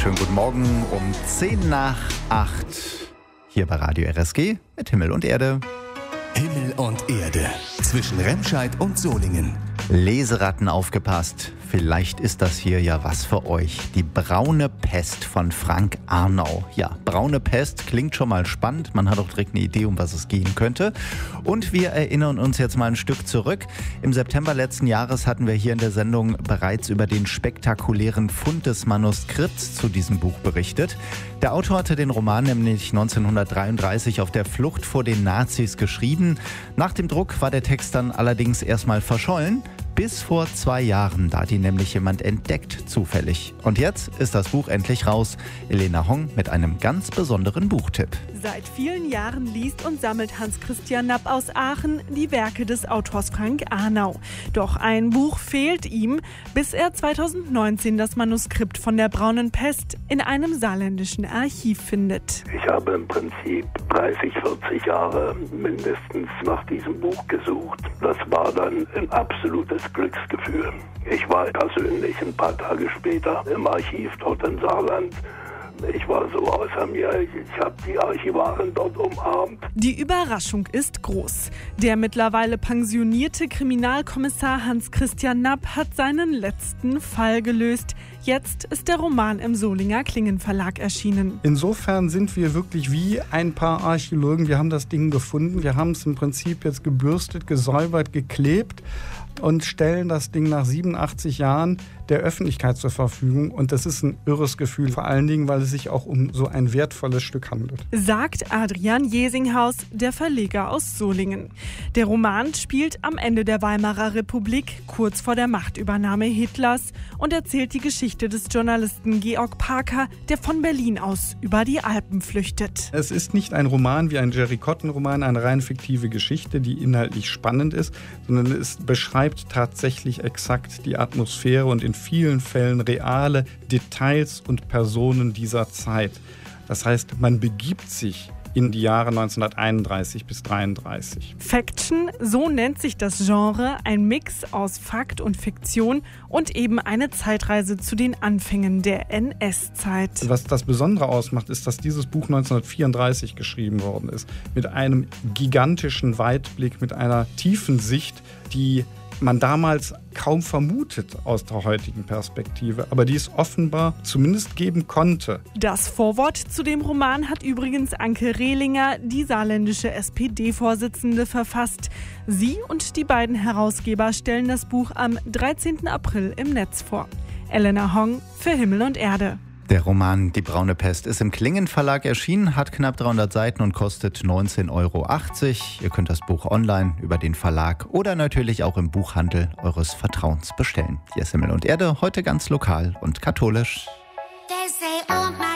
wunderschönen guten Morgen um 7:10 hier bei Radio RSG mit Himmel und Erde. Himmel und Erde zwischen Remscheid und Solingen. Leseratten aufgepasst, vielleicht ist das hier ja was für euch. Die braune Pest von Frank Arnau. Ja, braune Pest klingt schon mal spannend, man hat auch direkt eine Idee, um was es gehen könnte. Und wir erinnern uns jetzt mal ein Stück zurück. Im September letzten Jahres hatten wir hier in der Sendung bereits über den spektakulären Fund des Manuskripts zu diesem Buch berichtet. Der Autor hatte den Roman nämlich 1933 auf der Flucht vor den Nazis geschrieben. Nach dem Druck war der Text dann allerdings erstmal verschollen. Bis vor 2 Jahren, da hat ihn nämlich jemand entdeckt, zufällig. Und jetzt ist das Buch endlich raus. Elena Hong mit einem ganz besonderen Buchtipp. Seit vielen Jahren liest und sammelt Hans-Christian Napp aus Aachen die Werke des Autors Frank Arnau. Doch ein Buch fehlt ihm, bis er 2019 das Manuskript von der braunen Pest in einem saarländischen Archiv findet. Ich habe im Prinzip 30, 40 Jahre mindestens nach diesem Buch gesucht. Das war dann ein absolutes Glücksgefühl. Ich war persönlich ein paar Tage später im Archiv dort in Saarland. Ich war so außer mir, ich habe die Archivaren dort umarmt. Die Überraschung ist groß. Der mittlerweile pensionierte Kriminalkommissar Hans-Christian Napp hat seinen letzten Fall gelöst. Jetzt ist der Roman im Solinger Klingenverlag erschienen. Insofern sind wir wirklich wie ein paar Archäologen. Wir haben das Ding gefunden. Wir haben es im Prinzip jetzt gebürstet, gesäubert, geklebt und stellen das Ding nach 87 Jahren der Öffentlichkeit zur Verfügung. Und das ist ein irres Gefühl, vor allen Dingen, weil es sich auch um so ein wertvolles Stück handelt. Sagt Adrian Jesinghaus, der Verleger aus Solingen. Der Roman spielt am Ende der Weimarer Republik, kurz vor der Machtübernahme Hitlers, und erzählt die Geschichte des Journalisten Georg Parker, der von Berlin aus über die Alpen flüchtet. Es ist nicht ein Roman wie ein Jerry Cotton-Roman, eine rein fiktive Geschichte, die inhaltlich spannend ist, sondern es beschreibt tatsächlich exakt die Atmosphäre und in vielen Fällen reale Details und Personen dieser Zeit. Das heißt, man begibt sich in die Jahre 1931 bis 1933. Faction, so nennt sich das Genre, ein Mix aus Fakt und Fiktion und eben eine Zeitreise zu den Anfängen der NS-Zeit. Was das Besondere ausmacht, ist, dass dieses Buch 1934 geschrieben worden ist. Mit einem gigantischen Weitblick, mit einer tiefen Sicht, die man damals kaum vermutet aus der heutigen Perspektive, aber die es offenbar zumindest geben konnte. Das Vorwort zu dem Roman hat übrigens Anke Rehlinger, die saarländische SPD-Vorsitzende, verfasst. Sie und die beiden Herausgeber stellen das Buch am 13. April im Netz vor. Elena Hong für Himmel und Erde. Der Roman Die braune Pest ist im Klingenverlag erschienen, hat knapp 300 Seiten und kostet 19,80 €. Ihr könnt das Buch online über den Verlag oder natürlich auch im Buchhandel eures Vertrauens bestellen. Hier ist Himmel und Erde, heute ganz lokal und katholisch. They say, oh my